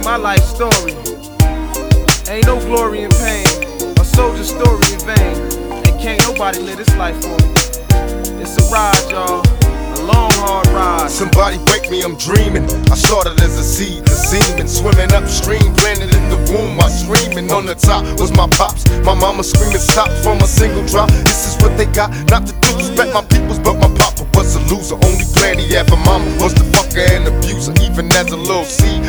my life story. Ain't no glory in pain, a soldier's story in vain. And can't nobody live this life for me. It's a ride, y'all, a long, hard ride. Somebody wake me, I'm dreaming. I started as a seed, the semen swimming upstream, planted in the womb while screaming. On the top was my pops, my mama screaming stop from a single drop. This is what they got, not to disrespect my peoples, but my papa was a loser. Only plan he had for mama was the fucker and abuser. Even as a little seed,